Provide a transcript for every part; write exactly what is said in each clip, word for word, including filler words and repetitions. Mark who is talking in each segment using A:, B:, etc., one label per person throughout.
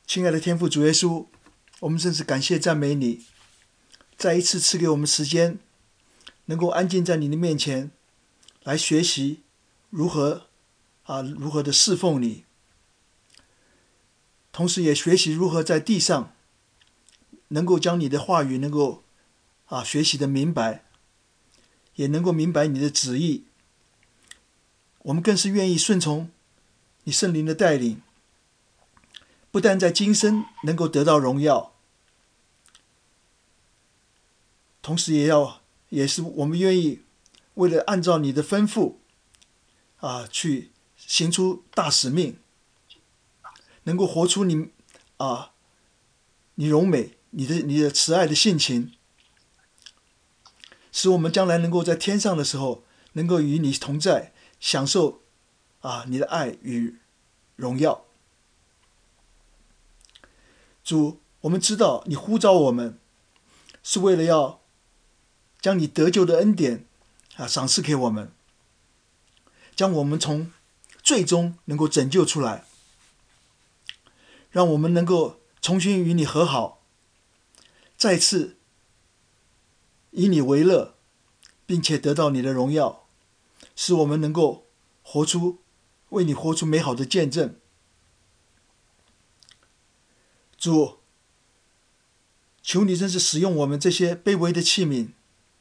A: 亲爱的天父主耶稣，我们真是感谢赞美你，再一次赐给我们时间，能够安静在你的面前，来学习如何啊如何的侍奉你，同时也学习如何在地上能够将你的话语能够啊学习的明白，也能够明白你的旨意。我们更是愿意顺从你圣灵的带领，不但在今生能够得到荣耀，同时也要也是我们愿意为了按照你的吩咐啊去行出大使命，能够活出你啊你荣美你的你的慈爱的性情，使我们将来能够在天上的时候能够与你同在，享受啊你的爱与荣耀。主，我们知道你呼召我们是为了要将你得救的恩典啊赏赐给我们，将我们从最终能够拯救出来，让我们能够重新与你和好，再次以你为乐，并且得到你的荣耀，使我们能够活出为你活出美好的见证。主，求你真是使用我们这些卑微的器皿，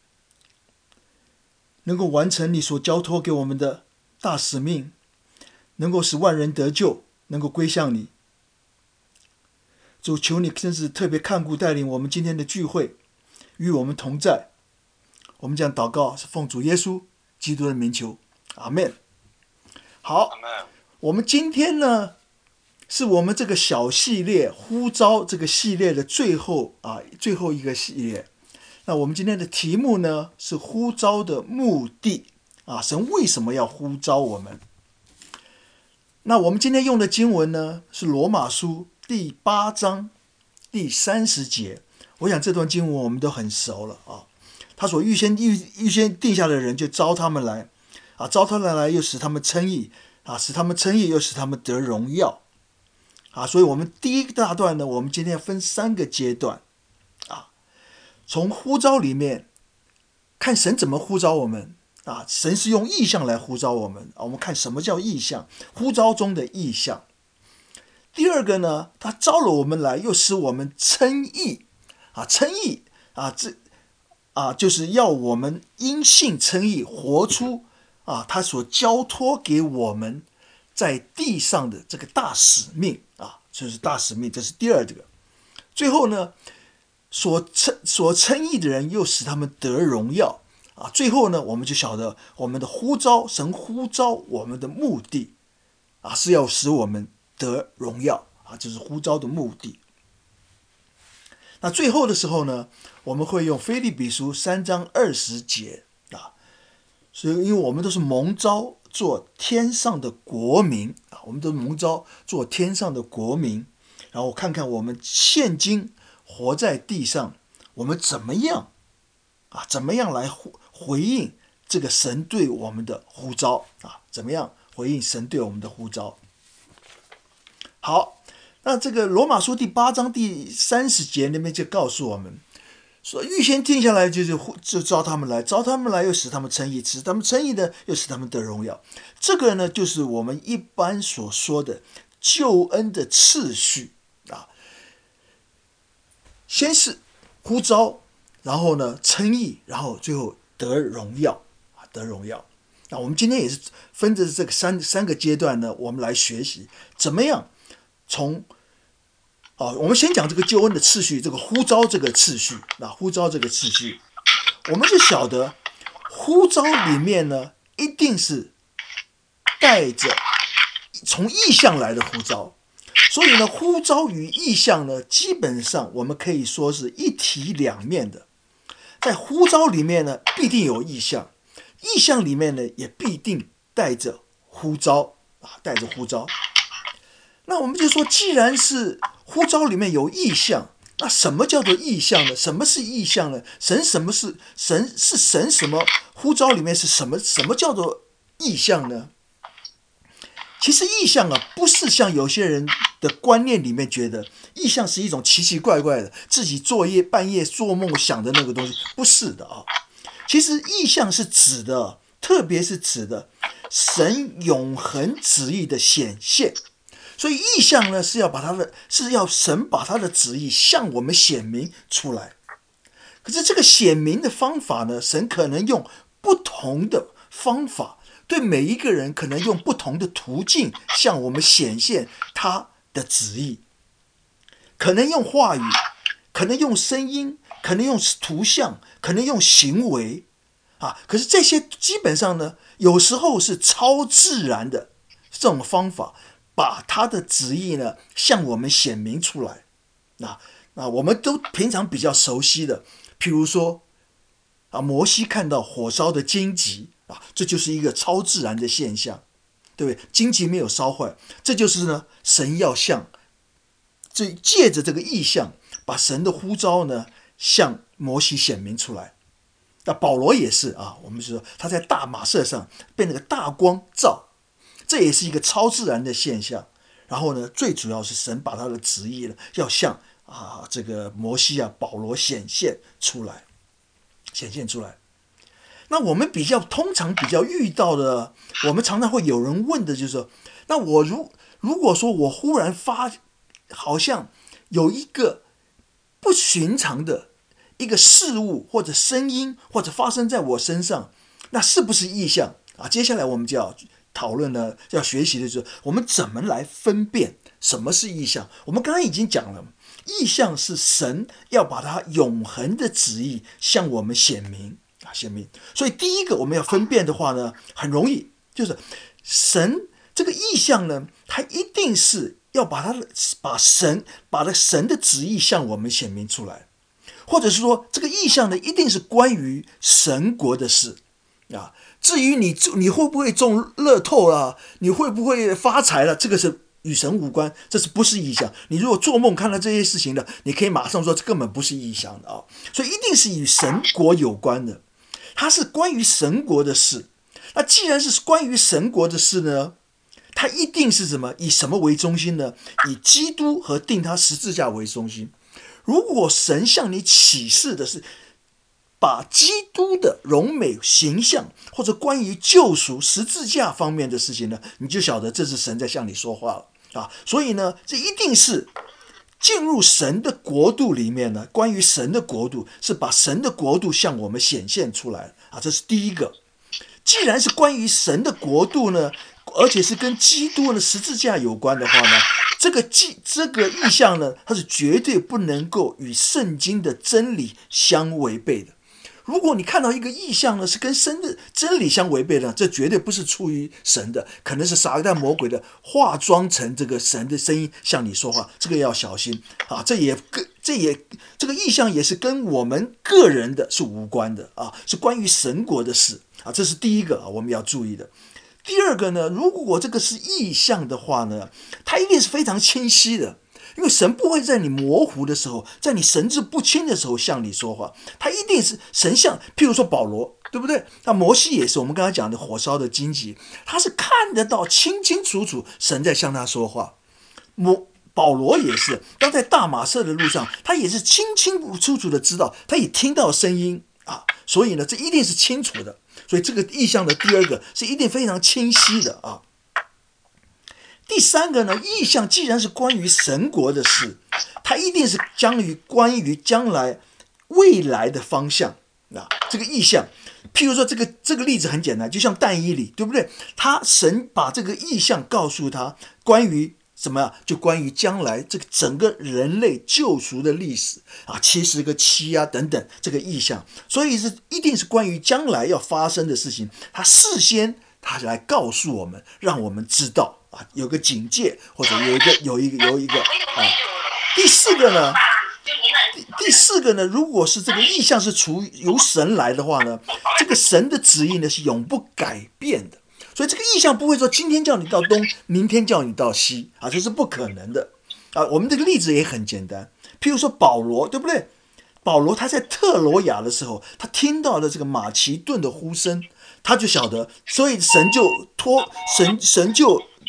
A: 能够完成你所交托给我们的大使命，能够使万人得救，能够归向你。主，求你真是特别看顾带领我们今天的聚会，与我们同在。我们这样祷告是奉主耶稣基督的名求，阿们。好，我们今天呢是我们这个小系列呼召这个系列的最后啊最后一个系列。那我们今天的题目呢是呼召的目的啊，神为什么要呼召我们？那我们今天用的经文呢是罗马书第八章第三十节。我想这段经文我们都很熟了啊。他所预先预预先定下的人就招他们来啊，招他们来又使他们称义啊，使他们称义又使他们得荣耀。啊，所以我们第一个大段呢，我们今天要分三个阶段啊，从呼召里面看神怎么呼召我们啊，神是用意象来呼召我们啊，我们看什么叫意象，呼召中的意象。第二个呢，他招了我们来，又使我们称义啊，称义啊，这啊就是要我们因信称义，活出啊他所交托给我们在地上的这个大使命啊，这是大使命，这是第二个。最后呢，所称所称义的人又使他们得荣耀啊。最后呢，我们就晓得我们的呼召，神呼召我们的目的啊，是要使我们得荣耀啊，这是呼召的目的。那最后的时候呢，我们会用腓立比书三章二十节啊，所以因为我们都是蒙召做天上的国民啊，我们都蒙召做天上的国民，然后看看我们现今活在地上，我们怎么样啊？怎么样来回应这个神对我们的呼召啊？怎么样回应神对我们的呼召？好，那这个罗马书第八章第三十节那边就告诉我们。说预先定下来就是就招他们来，招他们来又使他们称义，使他们称义的又使他们得荣耀。这个呢，就是我们一般所说的救恩的次序啊。先是呼召，然后呢称义，然后最后得荣耀啊，得荣耀。那我们今天也是分着这个三三个阶段呢，我们来学习怎么样从。哦，我们先讲这个救恩的次序，这个呼召这个次序啊，呼召这个次序，我们就晓得呼召里面呢，一定是带着从意象来的呼召，所以呢，呼召与意象呢，基本上我们可以说是一体两面的。在呼召里面呢，必定有意象，意象里面呢，也必定带着呼召啊，带着呼召。那我们就说，既然是呼召里面有意象，那什么叫做意象呢？什么是意象呢？神什么是神是神什么？呼召里面是什么？什么叫做意象呢？ 其实意象啊，不是像有些人的观念里面觉得意象是一种奇奇怪怪的自己作业半夜做梦想的那个东西，不是的啊。其实意象是指的，特别是指的神永恒旨意的显现。所以意象呢，是要把他的是要神把他的旨意向我们显明出来。可是这个显明的方法呢，神可能用不同的方法，对每一个人可能用不同的途径向我们显现他的旨意。可能用话语，可能用声音，可能用图像，可能用行为啊。可是这些基本上呢，有时候是超自然的这种方法，把他的旨意呢向我们显明出来。那那我们都平常比较熟悉的，譬如说啊，摩西看到火烧的荆棘啊，这就是一个超自然的现象，对不对？荆棘没有烧坏，这就是呢神要向这借着这个意象，把神的呼召呢向摩西显明出来。那保罗也是啊，我们说他在大马色上被那个大光照，这也是一个超自然的现象。然后呢，最主要是神把他的旨意呢，要向啊这个摩西啊保罗显现出来，显现出来。那我们比较通常比较遇到的，我们常常会有人问的就是说，那我如如果说我忽然发，好像有一个不寻常的一个事物或者声音或者发生在我身上，那是不是异象啊？接下来我们就要讨论呢，要学习的就是我们怎么来分辨什么是异象。我们刚刚已经讲了，异象是神要把他永恒的旨意向我们显明啊，显明。所以第一个我们要分辨的话呢，很容易，就是神这个异象呢，它一定是要把他的把神把他神的旨意向我们显明出来，或者是说这个异象呢，一定是关于神国的事啊。至于你你会不会中乐透啊，你会不会发财了，这个是与神无关，这是不是异象？你如果做梦看到这些事情的，你可以马上说这根本不是异象的啊。所以一定是与神国有关的，它是关于神国的事。那既然是关于神国的事呢，它一定是什么？以什么为中心呢？以基督和定他十字架为中心。如果神向你启示的是把基督的荣美形象，或者关于救赎十字架方面的事情呢，你就晓得这是神在向你说话了啊。所以呢，这一定是进入神的国度里面呢，关于神的国度，是把神的国度向我们显现出来啊，这是第一个。既然是关于神的国度呢，而且是跟基督的十字架有关的话呢，这个这个意象呢，它是绝对不能够与圣经的真理相违背的。如果你看到一个意象呢，是跟神的真理相违背的，这绝对不是出于神的，可能是撒旦魔鬼的化妆成这个神的声音向你说话，这个要小心啊！这也跟这也这个意象也是跟我们个人的是无关的啊，是关于神国的事啊，这是第一个啊，我们要注意的。第二个呢，如果这个是意象的话呢，它一定是非常清晰的。因为神不会在你模糊的时候，在你神志不清的时候向你说话，他一定是神像。譬如说保罗，对不对？那摩西也是，我们刚才讲的火烧的荆棘，他是看得到清清楚楚神在向他说话。摩保罗也是，当在大马色的路上，他也是清清楚楚的知道，他也听到声音啊。所以呢，这一定是清楚的。所以这个意象的第二个是一定非常清晰的啊。第三个呢，意象既然是关于神国的事，它一定是将于关于将来未来的方向啊。这个意象，譬如说这个这个例子很简单，就像但以理，对不对？他神把这个意象告诉他，关于什么？就关于将来这个整个人类救赎的历史啊，七十个七啊等等这个意象，所以是一定是关于将来要发生的事情，他事先他来告诉我们，让我们知道。啊，有个警戒，或者有一个有一个有一个啊。第四个呢，第第四个呢，如果是这个意象是出由神来的话呢，这个神的旨意呢是永不改变的，所以这个意象不会说今天叫你到东，明天叫你到西啊，这是不可能的啊。我们这个例子也很简单，譬如说保罗，对不对？保罗他在特罗亚的时候，他听到了这个马其顿的呼声，他就晓得，所以神就托神神就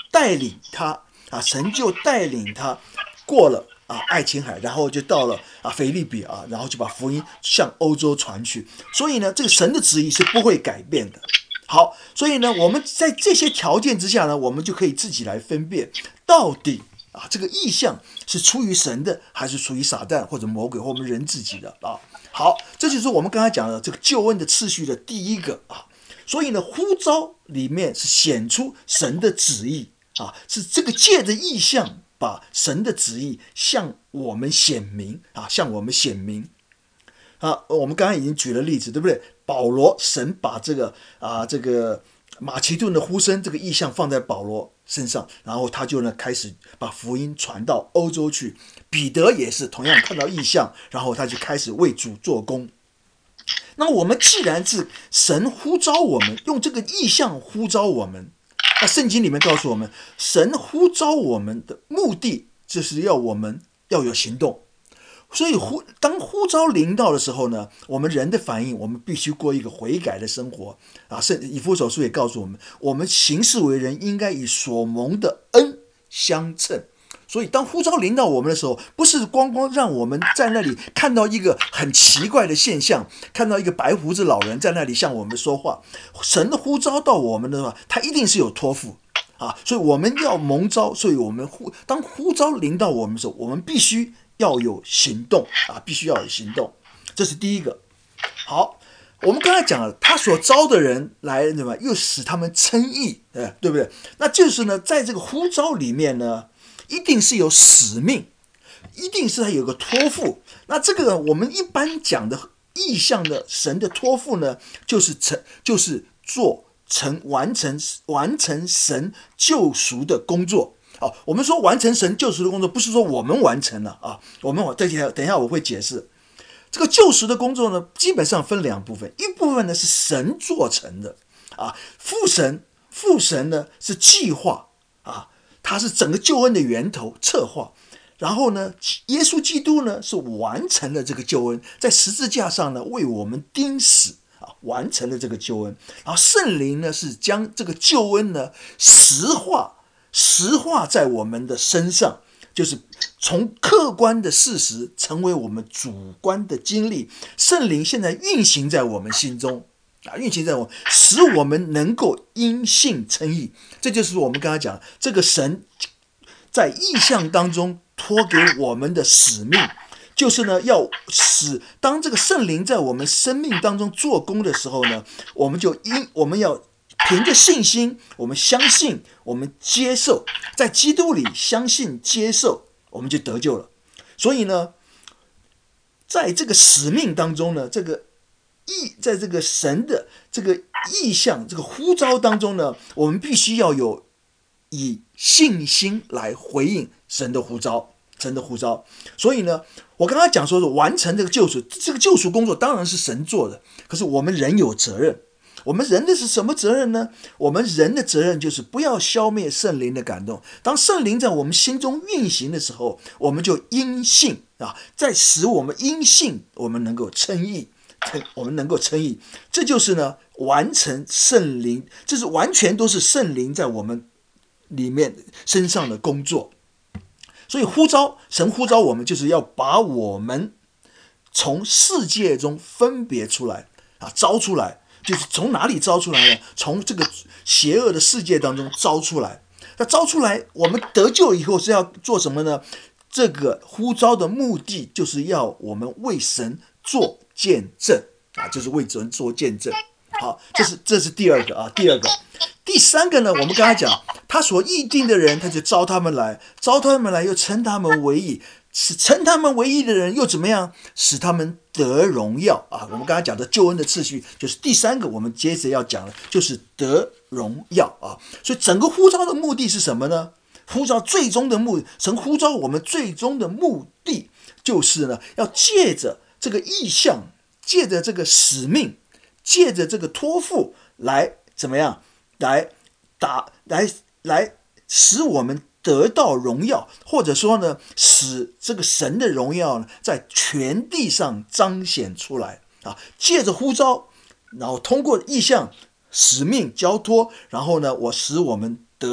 A: 带领他啊，神就带领他过了啊爱琴海，然后就到了啊腓立比啊，然后就把福音向欧洲传去。所以呢，这个神的旨意是不会改变的。好，所以呢，我们在这些条件之下呢，我们就可以自己来分辨，到底啊这个意象是出于神的，还是出于撒旦或者魔鬼或我们人自己的啊？好，这就是我们刚才讲的这个救恩的次序的第一个啊。所以呢，呼召里面是显出神的旨意啊，是这个借着意象把神的旨意向我们显明啊，向我们显明啊。我们刚才已经举了例子，对不对？保罗，神把这个啊这个马其顿的呼声这个意象放在保罗身上，然后他就呢开始把福音传到欧洲去。彼得也是同样看到异象，然后他就开始为主做工。那我们既然是神呼召我们，用这个意象呼召我们，那圣经里面告诉我们，神呼召我们的目的就是要我们要有行动。所以呼当呼召临到的时候呢，我们人的反应，我们必须过一个悔改的生活啊。圣以弗所书也告诉我们，我们行事为人应该以所蒙的恩相称。所以当呼召临到我们的时候，不是光光让我们在那里看到一个很奇怪的现象，看到一个白胡子老人在那里向我们说话。神的呼召到我们的话，他一定是有托付啊，所以我们要蒙召。所以我们呼当呼召临到我们的时候，我们必须要有行动啊，必须要有行动，这是第一个。好，我们刚才讲了，他所招的人来，对吧？又使他们称义，对不对？那就是呢，在这个呼召里面呢，一定是有使命，一定是他有个托付。那这个我们一般讲的意象的神的托付呢，就是成，就是做成完成完成神救赎的工作。好，我们说完成神救赎的工作，不是说我们完成了啊，我们等一下等一下我会解释。这个救赎的工作呢，基本上分两部分，一部分呢是神做成的啊，父神父神呢是计划啊，他是整个救恩的源头策划。然后呢，耶稣基督呢是完成了这个救恩，在十字架上呢为我们钉死啊，完成了这个救恩。然后圣灵呢是将这个救恩呢实化。实化在我们的身上，就是从客观的事实成为我们主观的经历。圣灵现在运行在我们心中啊，运行在我们，使我们能够因信称义。这就是我们刚才讲这个神在意象当中托给我们的使命，就是呢要使当这个圣灵在我们生命当中做工的时候呢，我们就因我们要凭着信心，我们相信，我们接受，在基督里相信接受，我们就得救了。所以呢，在这个使命当中呢，这个意，在这个神的这个意象、这个呼召当中呢，我们必须要有以信心来回应神的呼召，神的呼召。所以呢，我刚刚讲说是完成这个救赎，这个救赎工作当然是神做的，可是我们人有责任。我们人的是什么责任呢？我们人的责任就是不要消灭圣灵的感动。当圣灵在我们心中运行的时候，我们就因信啊，在使我们因信，我们能够称义，我们能够称义。这就是呢，完成圣灵，这是完全都是圣灵在我们里面身上的工作。所以呼召，神呼召我们，就是要把我们从世界中分别出来啊，招出来。就是从哪里招出来呢？从这个邪恶的世界当中招出来。那招出来，我们得救以后是要做什么呢？这个呼召的目的就是要我们为神做见证啊，就是为神做见证。好，这是这是第二个啊，第二个，第三个呢？我们刚才讲，他所议定的人，他就招他们来，招他们来，又称他们为义。使称他们为义的人又怎么样？使他们得荣耀啊！我们刚才讲的救恩的次序，就是第三个，我们接着要讲的，就是得荣耀啊！所以整个呼召的目的是什么呢？呼召最终的目的，神呼召我们最终的目的，就是呢，要借着这个意象，借着这个使命，借着这个托付，来怎么样？来打，来来使我们得到荣耀，或者说呢，使这个神的荣耀呢，在全地上彰显出来啊！借着呼召，然后通过意象、使命交托，然后呢，我使我们得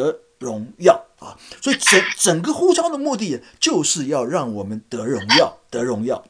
A: 荣耀啊！所以整整个呼召的目的就是要让我们得荣耀，得荣耀。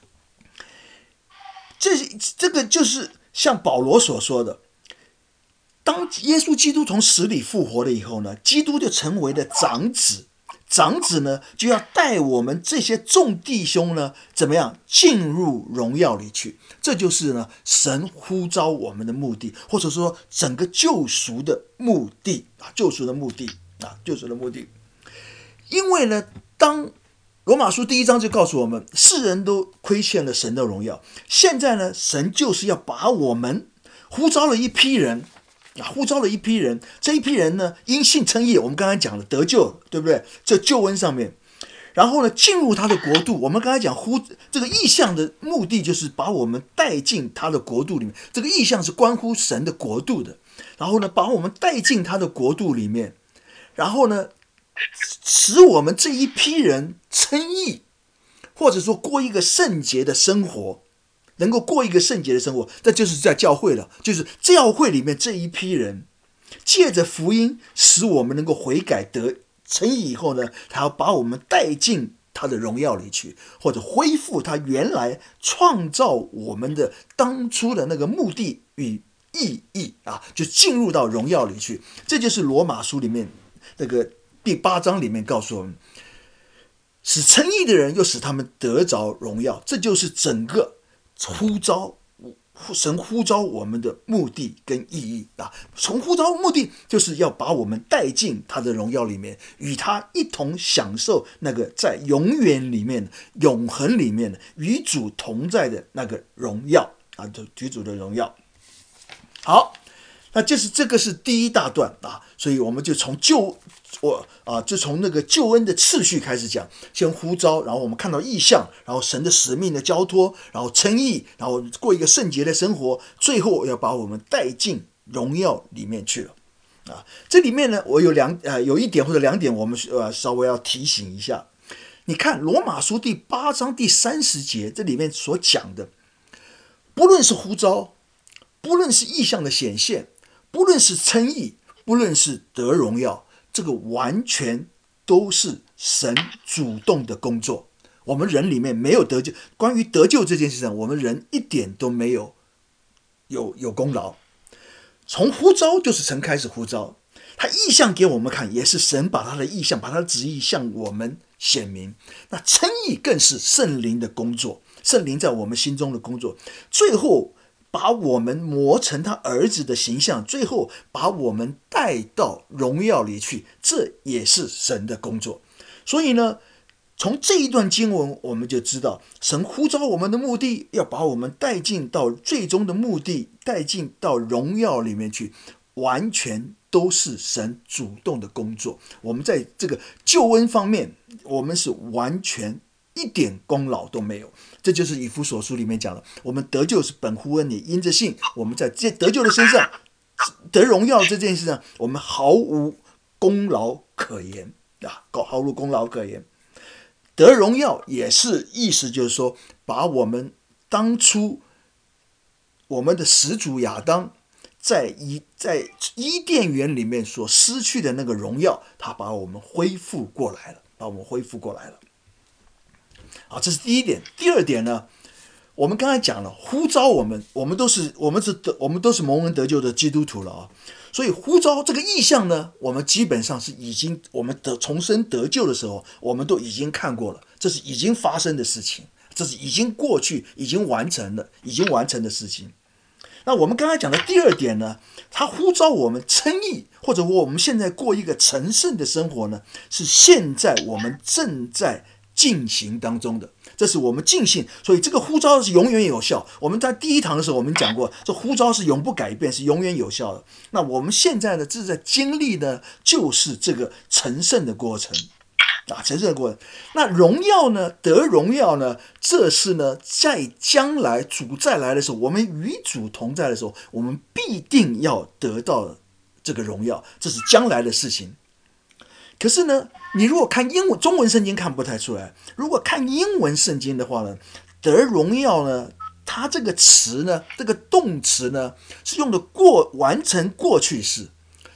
A: 这这个就是像保罗所说的，当耶稣基督从死里复活了以后呢，基督就成为了长子。长子呢，就要带我们这些众弟兄呢，怎么样进入荣耀里去？这就是呢，神呼召我们的目的，或者说整个救赎的目的啊，救赎的目的啊，救赎的目的。因为呢，当罗马书第一章就告诉我们，世人都亏欠了神的荣耀。现在呢，神就是要把我们呼召了一批人。呼召了一批人，这一批人呢，因信称义，我们刚才讲了得救，对不对？这救恩上面，然后呢，进入他的国度。我们刚才讲呼这个意象的目的，就是把我们带进他的国度里面。这个意象是关乎神的国度的，然后呢，把我们带进他的国度里面，然后呢，使我们这一批人称义，或者说过一个圣洁的生活。能够过一个圣洁的生活，这就是在教会了。就是教会里面这一批人，借着福音，使我们能够悔改得称义以后呢，他要把我们带进他的荣耀里去，或者恢复他原来创造我们的当初的那个目的与意义啊，就进入到荣耀里去。这就是罗马书里面那个第八章里面告诉我们，使称义的人又使他们得着荣耀。这就是整个呼召，神呼召我们的目的跟意义啊，从呼召目的就是要把我们带进他的荣耀里面，与他一同享受那个在永远里面、永恒里面与主同在的那个荣耀啊，与主的荣耀。好，那就是这个是第一大段啊，所以我们就从救我啊，就从那个救恩的次序开始讲，先呼召，然后我们看到异象，然后神的使命的交托，然后称义，然后过一个圣洁的生活，最后要把我们带进荣耀里面去了啊。这里面呢，我有两呃有一点或者两点，我们呃稍微要提醒一下。你看罗马书第八章第三十节，这里面所讲的，不论是呼召，不论是异象的显现，不论是称义，不论是得荣耀，这个完全都是神主动的工作。我们人里面没有得救，关于得救这件事情，我们人一点都没有有有功劳。从呼召就是神开始呼召，他意象给我们看，也是神把他的意象、把他的旨意向我们显明。那称义更是圣灵的工作，圣灵在我们心中的工作，最后把我们磨成他儿子的形象，最后把我们带到荣耀里去，这也是神的工作。所以呢，从这一段经文我们就知道，神呼召我们的目的，要把我们带进到最终的目的，带进到荣耀里面去，完全都是神主动的工作。我们在这个救恩方面，我们是完全一点功劳都没有。这就是以弗所书里面讲的，我们得救是本乎恩，也因着信。我们在这得救的身上得荣耀这件事上，我们毫无功劳可言啊，毫无功劳可言。得荣耀也是意思就是说，把我们当初我们的始祖亚当在伊在伊甸园里面所失去的那个荣耀，他把我们恢复过来了，把我们恢复过来了。好，这是第一点。第二点呢，我们刚才讲了，呼召我们，我们都是我们是得我们都是蒙恩得救的基督徒了啊。所以呼召这个意象呢，我们基本上是已经我们得重生得救的时候，我们都已经看过了，这是已经发生的事情，这是已经过去、已经完成了、已经完成的事情。那我们刚才讲的第二点呢，他呼召我们称义，或者我们现在过一个成圣的生活呢，是现在我们正在进行当中的，这是我们尽信，所以这个呼召是永远有效。我们在第一堂的时候我们讲过，这呼召是永不改变，是永远有效的。那我们现在呢，正在经历的就是这个成圣的过程啊，成圣的过程。那荣耀呢，得荣耀呢，这是呢，在将来主再来的时候，我们与主同在的时候，我们必定要得到这个荣耀，这是将来的事情。可是呢，你如果看英文中文圣经看不太出来，如果看英文圣经的话呢，得荣耀呢，它这个词呢，这个动词呢，是用的过完成过去式，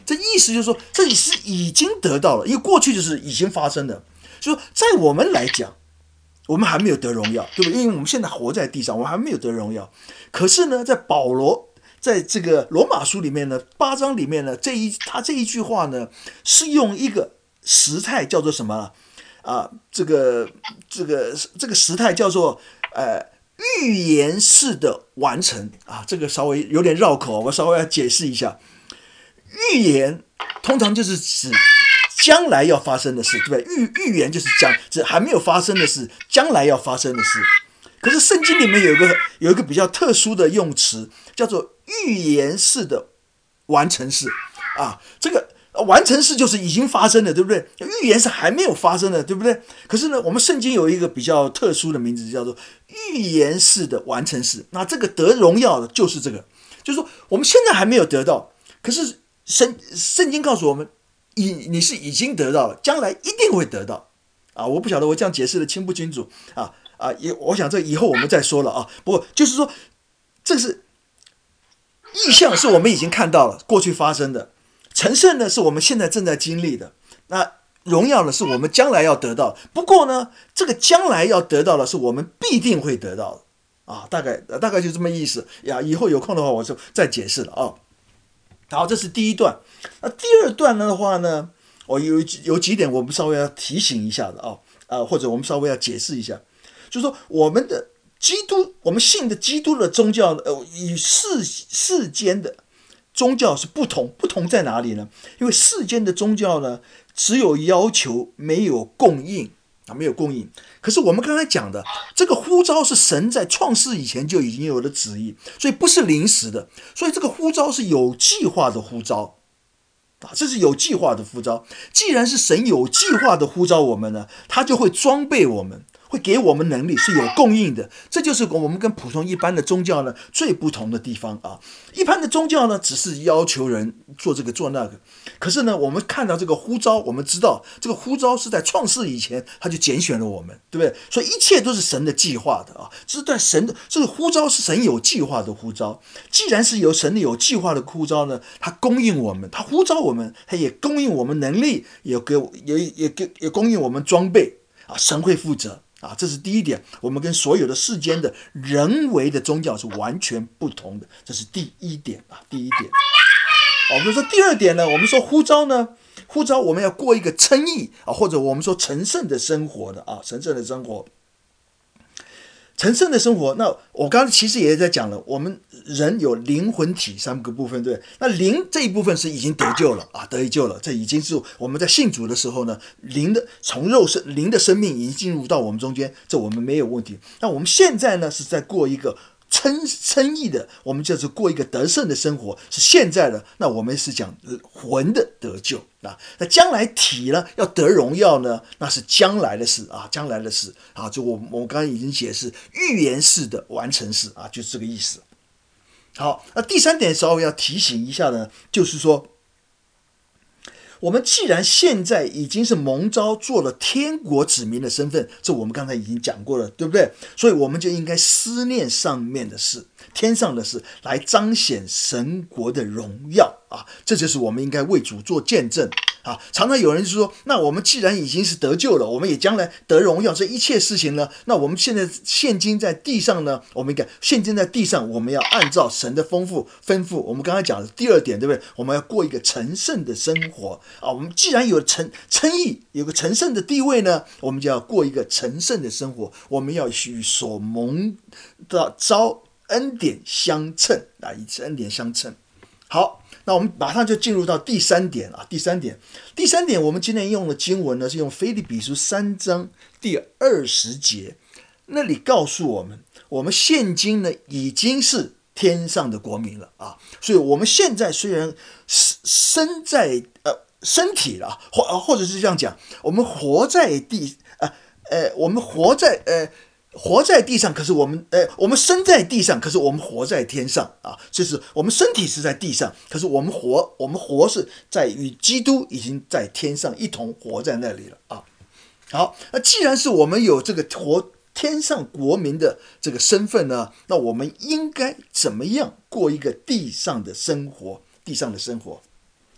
A: 这意思就是说，这里是已经得到了，因为过去就是已经发生的。就说在我们来讲，我们还没有得荣耀，对不对？因为我们现在活在地上，我们还没有得荣耀。可是呢，在保罗在这个罗马书里面呢，八章里面呢，这一他这一句话呢，是用一个时态叫做什么啊？这个这个这个时态叫做呃预言式的完成啊，这个稍微有点绕口，我稍微要解释一下。预言通常就是指将来要发生的事，对不对？预预言就是讲指还没有发生的事，将来要发生的事。可是圣经里面有一个有一个比较特殊的用词，叫做预言式的完成式啊。这个完成式就是已经发生了，对不对？预言是还没有发生的，对不对？可是呢，我们圣经有一个比较特殊的名字，叫做预言式的完成式。那这个得荣耀的就是这个，就是说我们现在还没有得到，可是圣圣经告诉我们，你你是已经得到了，将来一定会得到啊！我不晓得我这样解释的清不清楚啊啊！也我想这以后我们再说了啊。不过就是说，这是意象，是我们已经看到了过去发生的；成圣呢，是我们现在正在经历的。那荣耀呢，是我们将来要得到。不过呢，这个将来要得到的，是我们必定会得到的啊！大概大概就这么意思呀。以后有空的话，我就再解释了啊。好，这是第一段。那第二段的话呢，我有有几点我们稍微要提醒一下的啊，呃，或者我们稍微要解释一下，就是说我们的基督，我们信的基督的宗教，呃，与世世间的宗教是不同，不同在哪里呢？因为世间的宗教呢，只有要求，没有供应啊，没有供应。可是我们刚才讲的这个呼召是神在创世以前就已经有了旨意，所以不是临时的，所以这个呼召是有计划的呼召啊，这是有计划的呼召。既然是神有计划的呼召我们呢，他就会装备我们，会给我们能力，是有供应的。这就是我们跟普通一般的宗教呢最不同的地方啊。一般的宗教呢，只是要求人做这个做那个，可是呢，我们看到这个呼召，我们知道这个呼召是在创世以前他就拣选了我们，对不对？所以一切都是神的计划的啊，这是在神的这个呼召是神有计划的呼召。既然是由神有计划的呼召呢，他供应我们，他呼召我们，他也供应我们能力，也给也也给也供应我们装备啊，神会负责。啊，这是第一点，我们跟所有的世间的人为的宗教是完全不同的，这是第一点啊，第一点。我们说第二点呢，我们说呼召呢，呼召我们要过一个称义啊，或者我们说成圣的生活的啊，成圣的生活。成圣的生活，那我刚刚其实也在讲了，我们人有灵魂体三个部分，对，那灵这一部分是已经得救了啊，得救了，这已经是我们在信主的时候呢，灵的从肉身灵的生命已经进入到我们中间，这我们没有问题。那我们现在呢是在过一个称称义的，我们就是过一个得胜的生活，是现在的。那我们是讲魂的得救啊，那将来体呢要得荣耀呢，那是将来的事啊，将来的事啊，就我我刚刚已经解释预言式的完成式啊，就是这个意思。好，那第三点稍微要提醒一下呢，就是说，我们既然现在已经是蒙召做了天国子民的身份，这我们刚才已经讲过了，对不对？所以我们就应该思念上面的事，天上的事，来彰显神国的荣耀啊！这就是我们应该为主做见证啊！常常有人就说，那我们既然已经是得救了，我们也将来得荣耀，这一切事情呢，那我们现在现今在地上呢，我们应该现今在地上，我们要按照神的丰富吩咐。我们刚才讲的第二点，对不对？我们要过一个成圣的生活啊！我们既然有成称义，有个成圣的地位呢，我们就要过一个成圣的生活。我们要与所蒙的召恩典相称啊，以恩典相称。好，那我们马上就进入到第三点啊。第三点，第三点，我们今天用的经文呢，是用腓立比书三章第二十节，那里告诉我们，我们现今呢已经是天上的国民了啊。所以我们现在虽然身在呃身体了，或或者是这样讲，我们活在地呃呃，我们活在呃。活在地上，可是我们，呃，我们身在地上，可是我们活在天上啊！就是我们身体是在地上，可是我们活，我们活是在与基督已经在天上一同活在那里了啊！好，那既然是我们有这个活天上国民的这个身份呢，那我们应该怎么样过一个地上的生活？地上的生活。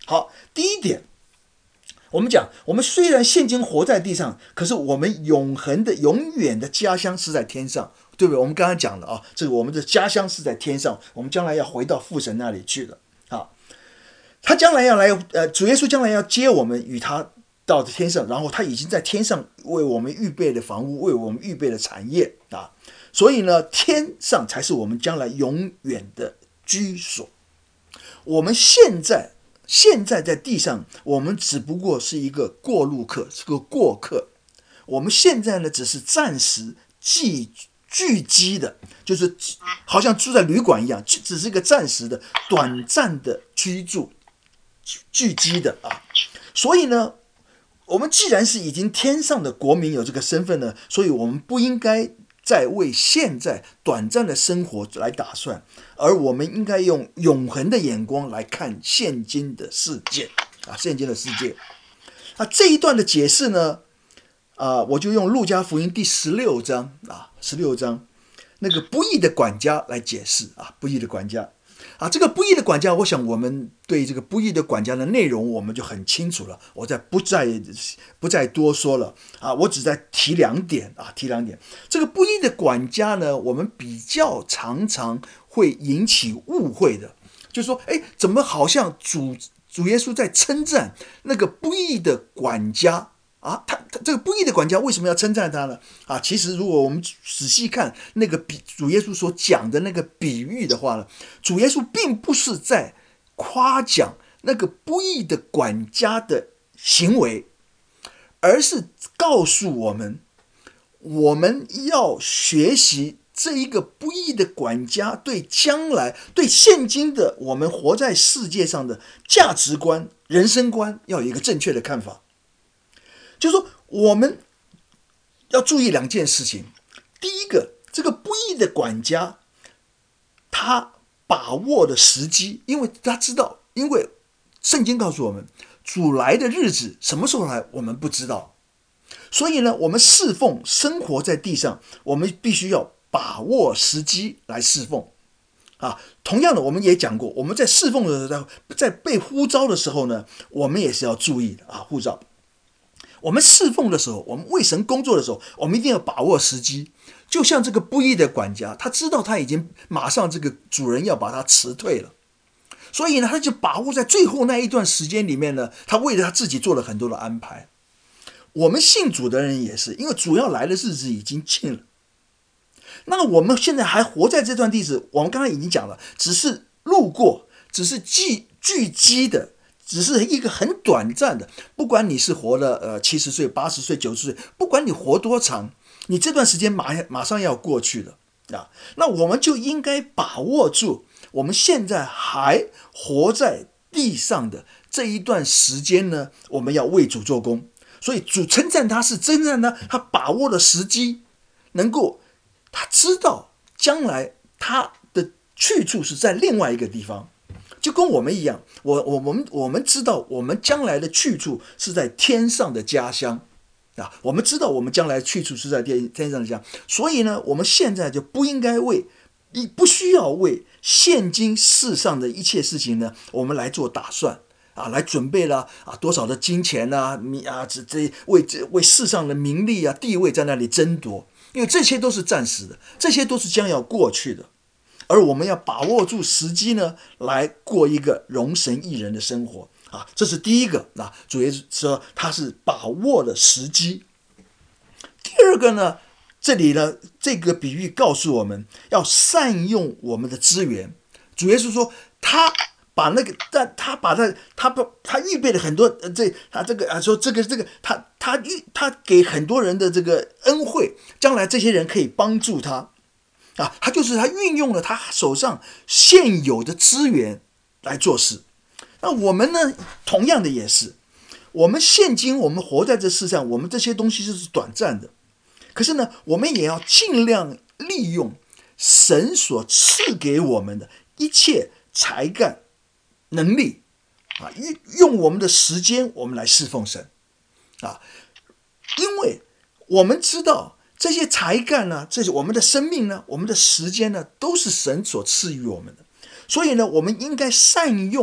A: 好，第一点，我们讲，我们虽然现今活在地上，可是我们永恒的、永远的家乡是在天上，对不对？我们刚刚讲了啊，这个我们的家乡是在天上，我们将来要回到父神那里去了啊。他将来要来，呃，主耶稣将来要接我们与他到天上，然后他已经在天上为我们预备的房屋，为我们预备的产业啊。所以呢，天上才是我们将来永远的居所。我们现在现在在地上，我们只不过是一个过路客，是个过客。我们现在呢，只是暂时寄聚居的，就是好像住在旅馆一样，只是一个暂时的、短暂的居住、聚居的啊。所以呢，我们既然是已经天上的国民，有这个身份呢，所以我们不应该再为现在短暂的生活来打算，而我们应该用永恒的眼光来看现今的世界啊，现今的世界。那这一段的解释呢，啊，我就用路加福音第十六章啊，十六章那个不义的管家来解释啊，不义的管家啊，这个不义的管家，我想我们对这个不义的管家的内容我们就很清楚了，我再不再不再多说了啊，我只在提两点啊，提两点。这个不义的管家呢，我们比较常常会引起误会的，就是说，哎，怎么好像主主耶稣在称赞那个不义的管家？啊，他他这个不义的管家为什么要称赞他呢？啊，其实如果我们仔细看那个比主耶稣所讲的那个比喻的话呢，主耶稣并不是在夸奖那个不义的管家的行为，而是告诉我们，我们要学习这一个不义的管家对将来、对现今的我们活在世界上的价值观、人生观要有一个正确的看法。就是说，我们要注意两件事情。第一个，这个不义的管家，他把握的时机，因为他知道，因为圣经告诉我们，主来的日子什么时候来，我们不知道。所以呢，我们侍奉、生活在地上，我们必须要把握时机来侍奉。啊，同样的，我们也讲过，我们在侍奉的时候，在被呼召的时候呢，我们也是要注意的啊，呼召。我们侍奉的时候，我们为神工作的时候，我们一定要把握时机。就像这个不义的管家，他知道他已经马上这个主人要把他辞退了，所以呢，他就把握在最后那一段时间里面呢，他为了他自己做了很多的安排。我们信主的人也是，因为主要来的日子已经近了。那我们现在还活在这段日子，我们刚才已经讲了，只是路过，只是聚聚集的。只是一个很短暂的，不管你是活了呃七十岁、八十岁、九十岁，不管你活多长，你这段时间马马上要过去了啊。那我们就应该把握住我们现在还活在地上的这一段时间呢，我们要为主做工。所以主称赞他是称赞他，他把握了时机，能够他知道将来他的去处是在另外一个地方。就跟我们一样，我我我们我们知道我们将来的去处是在天上的家乡啊，我们知道我们将来的去处是在天天上的家，所以呢，我们现在就不应该为，不需要为现今世上的一切事情呢，我们来做打算啊，来准备了啊多少的金钱啊，啊这这为这为世上的名利啊地位在那里争夺，因为这些都是暂时的，这些都是将要过去的。而我们要把握住时机呢，来过一个荣神益人的生活啊，这是第一个。那主耶稣说他是把握了时机。第二个呢，这里呢这个比喻告诉我们要善用我们的资源。主耶稣说他把那个，但他把他他不他预备了很多，呃、这他这个啊说这个这个他他预他给很多人的这个恩惠，将来这些人可以帮助他。啊，他就是他运用了他手上现有的资源来做事。那我们呢，同样的也是，我们现今我们活在这世上，我们这些东西就是短暂的。可是呢，我们也要尽量利用神所赐给我们的一切才干、能力啊，用我们的时间，我们来侍奉神啊，因为我们知道。这些才干呢，这些我们的生命呢，我们的时间呢，都是神所赐予我们的。所以呢，我们应该善用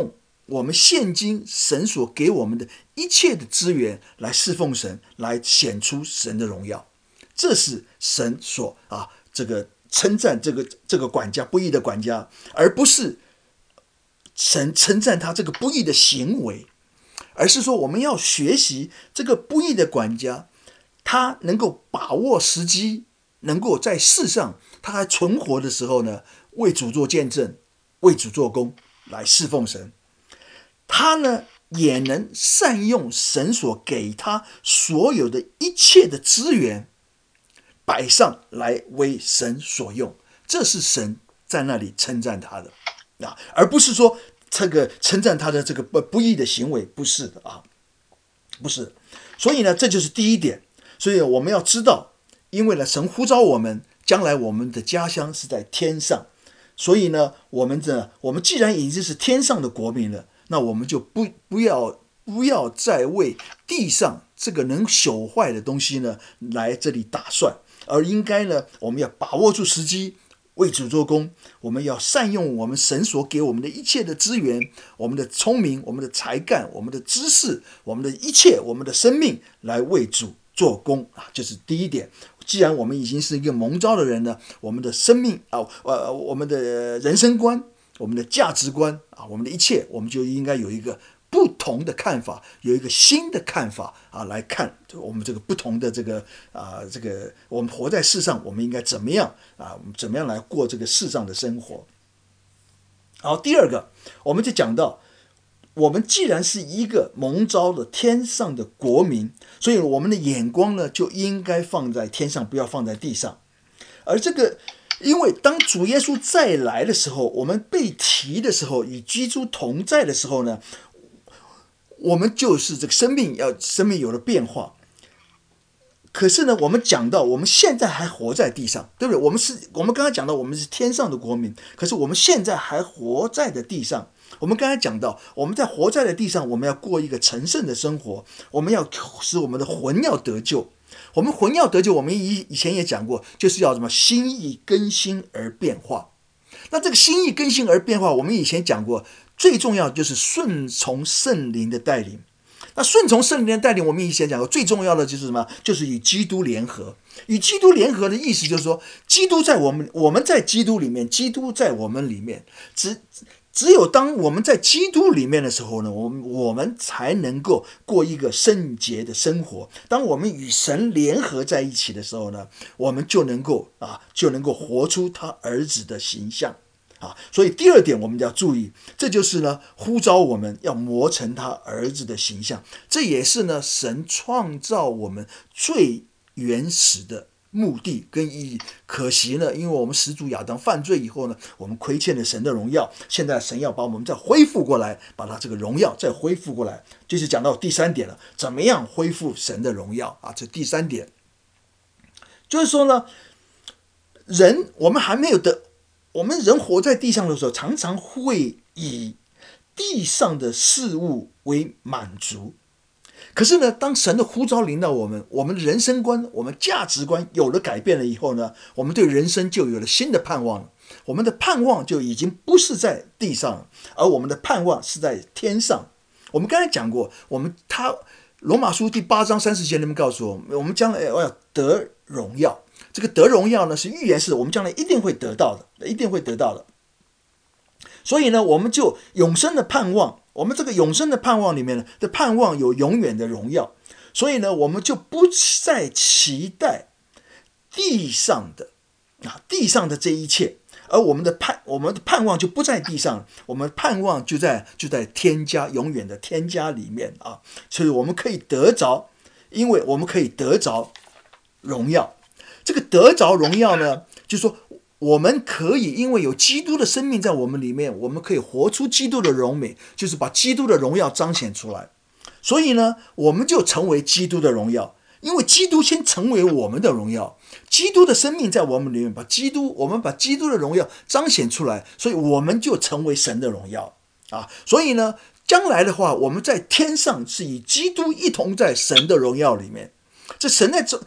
A: 我们现今神所给我们的一切的资源来侍奉神，来显出神的荣耀。这是神所啊这个称赞这个这个管家不义的管家，而不是神称赞他这个不义的行为，而是说我们要学习这个不义的管家，他能够把握时机，能够在世上他还存活的时候呢，为主做见证，为主做工，来侍奉神。他呢也能善用神所给他所有的一切的资源，摆上来为神所用。这是神在那里称赞他的啊，而不是说这个称赞他的这个不不义的行为，不是的啊，不是。所以呢，这就是第一点。所以我们要知道，因为呢，神呼召我们，将来我们的家乡是在天上，所以呢，我们这我们既然已经是天上的国民了，那我们就不不要不要再为地上这个能朽坏的东西呢来这里打算，而应该呢，我们要把握住时机，为主做工。我们要善用我们神所给我们的一切的资源，我们的聪明，我们的才干，我们的知识，我们的一切，我们的生命，来为主做工啊，这是第一点。既然我们已经是一个蒙召的人呢，我们的生命啊，呃，我们的人生观，我们的价值观啊，我们的一切，我们就应该有一个不同的看法，有一个新的看法啊，来看我们这个不同的这个啊，这个我们活在世上，我们应该怎么样啊？我们怎么样来过这个世上的生活？好，第二个，我们就讲到，我们既然是一个蒙召的天上的国民，所以我们的眼光呢，就应该放在天上，不要放在地上。而这个，因为当主耶稣再来的时候，我们被提的时候，与基督同在的时候呢，我们就是这个生命要生命有了变化。可是呢，我们讲到我们现在还活在地上，对不对？我们是我们刚才讲到我们是天上的国民，可是我们现在还活在的地上。我们刚才讲到，我们在活在的地上，我们要过一个成圣的生活，我们要使我们的魂要得救。我们魂要得救，我们以以前也讲过，就是要什么心意更新而变化。那这个心意更新而变化，我们以前讲过，最重要就是顺从圣灵的带领。那顺从圣灵的带领，我们以前讲过，最重要的就是什么？就是与基督联合。与基督联合的意思就是说，基督在我们，我们在基督里面，基督在我们里面。只只有当我们在基督里面的时候呢，我们我们才能够过一个圣洁的生活。当我们与神联合在一起的时候呢，我们就能够啊，就能够活出他儿子的形象。啊，所以第二点我们要注意，这就是呢呼召我们要磨成他儿子的形象，这也是呢神创造我们最原始的目的跟意义。可惜呢，因为我们始祖亚当犯罪以后呢，我们亏欠了神的荣耀，现在神要把我们再恢复过来，把他这个荣耀再恢复过来，就是讲到第三点了，怎么样恢复神的荣耀啊？这第三点就是说呢，人我们还没有得。我们人活在地上的时候，常常会以地上的事物为满足。可是呢，当神的呼召临到我们，我们的人生观、我们价值观有了改变了以后呢，我们对人生就有了新的盼望了。我们的盼望就已经不是在地上，而我们的盼望是在天上。我们刚才讲过，我们他罗马书第八章三十节里面告诉我们，我们将来要得荣耀。这个得荣耀呢，是预言式的，我们将来一定会得到的，一定会得到的。所以呢，我们就永生的盼望，我们这个永生的盼望里面呢，的盼望有永远的荣耀。所以呢，我们就不再期待地上的啊，地上的这一切，而我们的盼，我们的盼望就不在地上，我们盼望就在就在天家，永远的天家里面啊。所以我们可以得着，因为我们可以得着荣耀。这个得着荣耀呢，就是说我们可以因为有基督的生命在我们里面，我们可以活出基督的荣美，就是把基督的荣耀彰显出来。所以呢，我们就成为基督的荣耀，因为基督先成为我们的荣耀，基督的生命在我们里面，把基督，我们把基督的荣耀彰显出来，所以我们就成为神的荣耀啊。所以呢，将来的话，我们在天上是与基督一同在神的荣耀里面。这神在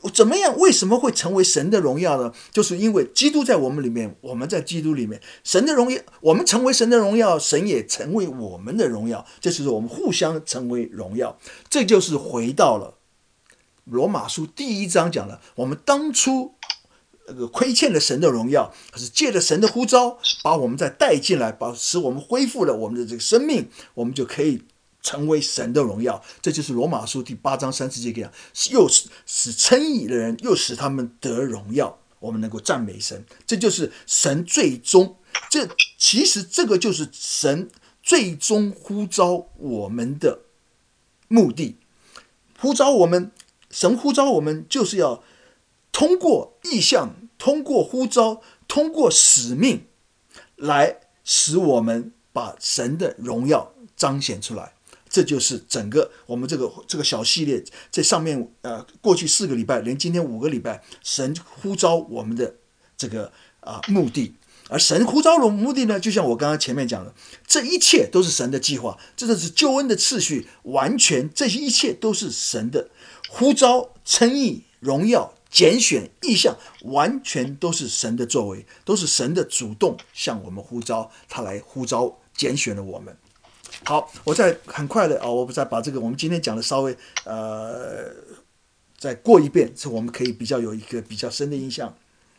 A: 怎么样？为什么会成为神的荣耀呢？就是因为基督在我们里面，我们在基督里面，神的荣耀，我们成为神的荣耀，神也成为我们的荣耀，这就是我们互相成为荣耀。这就是回到了罗马书第一章讲了，我们当初那个亏欠了神的荣耀，可是借着神的呼召，把我们再带进来，把使我们恢复了我们的这个生命，我们就可以成为神的荣耀。这就是罗马书第八章三十节讲，又使使称义的人，又使他们得荣耀，我们能够赞美神。这就是神最终，这其实这个就是神最终呼召我们的目的。呼召我们，神呼召我们，就是要通过意象，通过呼召，通过使命，来使我们把神的荣耀彰显出来。这就是整个我们这个这个小系列，在上面呃，过去四个礼拜，连今天五个礼拜，神呼召我们的这个啊、呃、目的。而神呼召的目的呢，就像我刚刚前面讲的，这一切都是神的计划，这就是救恩的次序，完全这些一切都是神的呼召、称义、荣耀、拣选、意象，完全都是神的作为，都是神的主动向我们呼召，他来呼召拣选了我们。好，我再很快的啊，我再把这个我们今天讲的稍微呃再过一遍，是我们可以比较有一个比较深的印象。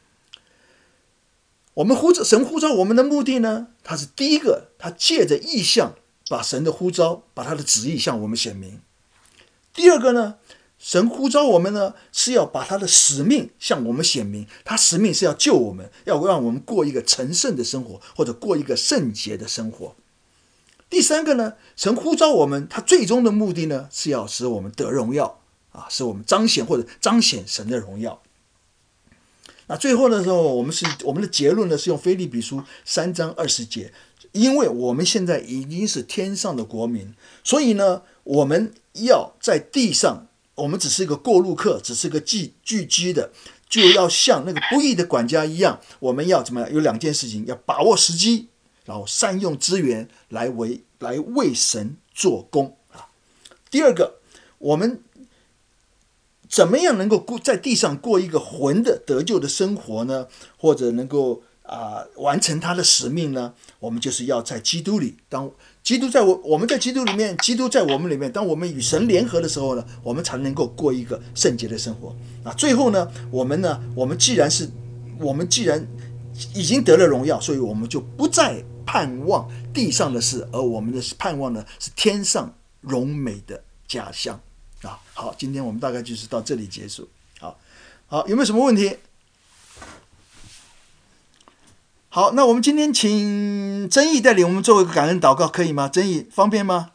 A: 我们呼召神呼召我们的目的呢，他是第一个，他借着意象把神的呼召，把他的旨意向我们显明。第二个呢，神呼召我们呢，是要把他的使命向我们显明，他使命是要救我们，要让我们过一个成圣的生活，或者过一个圣洁的生活。第三个呢，神呼召我们，他最终的目的呢，是要使我们得荣耀啊，使我们彰显或者彰显神的荣耀。那最后的时候，我们是我们的结论呢，是用腓立比书三章二十节，因为我们现在已经是天上的国民，所以呢，我们要在地上，我们只是一个过路客，只是个寄居居的，就要像那个不义的管家一样，我们要怎么样？有两件事情，要把握时机，然后善用资源来为来为神做工啊。第二个，我们怎么样能够在地上过一个魂的得救的生活呢？或者能够啊、呃、完成他的使命呢？我们就是要在基督里，当基督在我我们在基督里面，基督在我们里面，当我们与神联合的时候呢，我们才能够过一个圣洁的生活。那最后呢，我们呢，我们既然是我们既然已经得了荣耀，所以我们就不再盼望地上的事，而我们的盼望呢是天上荣美的家乡。啊，好，今天我们大概就是到这里结束。好，好，有没有什么问题？好，那我们今天请曾毅带领我们做一个感恩祷告，可以吗？曾毅方便吗？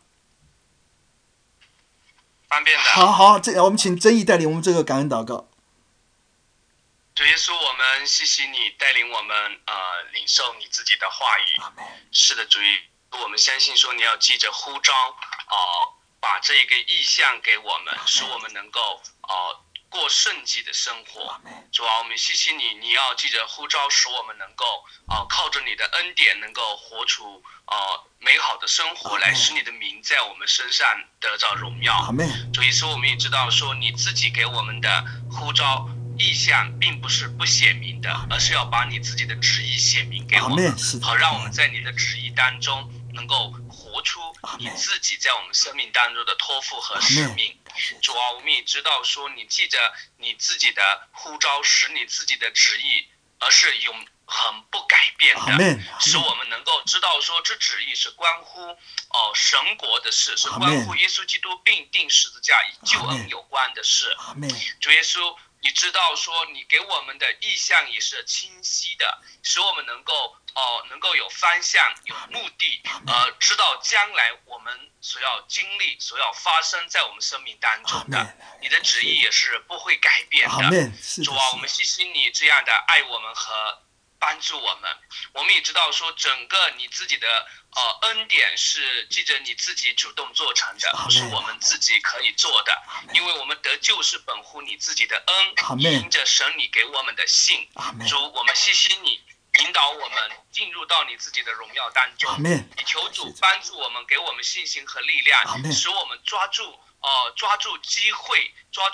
B: 方便的。
A: 好好，这我们请曾毅带领我们这个感恩祷告。
B: 主耶稣，我们谢谢你带领我们呃领受你自己的话语。是的，主耶稣，我们相信说你要记着呼召啊。呃把这一个意向给我们，使我们能够呃过圣洁的生活。主啊，我们谢谢你，你要记着呼召，使我们能够呃靠着你的恩典，能够活出呃美好的生活，来使你的名在我们身上得到荣耀。主耶稣，我们也知道说你自己给我们的呼召意向并不是不显明的，而是要把你自己的旨意显明给我们，好让我们在你的旨意当中能够活出你自己在我们生命当中的托付和使命。主啊，我们也知道说你记着你自己的呼召，使你自己的旨意而是永恒不改变的，使我们能够知道说这旨意是关乎哦神国的事，是关乎耶稣基督并定十字架与救恩有关的事。主耶稣，你知道说你给我们的意向也是清晰的，使我们能够哦，能够有方向、有目的，呃，知道将来我们所要经历、所要发生在我们生命当中的，你的旨意也是不会改变的。主啊，我们谢谢你这样的爱我们和帮助我们。我们也知道说，整个你自己的呃恩典是记着你自己主动做成的，不是我们自己可以做的，因为我们得救是本乎你自己的恩，因着神你给我们的信。主，我们谢谢你。引导我们进入到你自己的荣耀当中，你求主帮助我们，给我们信心和力量，使我们抓住呃抓住机会，抓住呃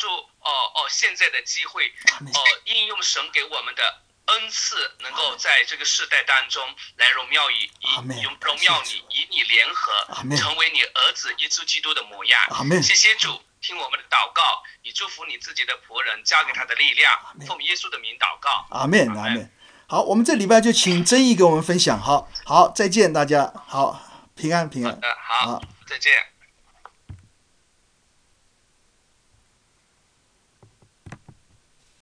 B: 哦哦现在的机会，哦应用神给我们的恩赐，能够在这个世代当中来荣耀以以荣耀你，与你联合，成为你儿子耶稣基督的模样。谢谢主，听我们的祷告，你祝福你自己的仆人，交给他的力量，奉耶稣的名祷告。
A: 阿们，阿们。好，我们这礼拜就请曾毅给我们分享。好，好，再见大家。好，平安平安。
B: 好，好，再见。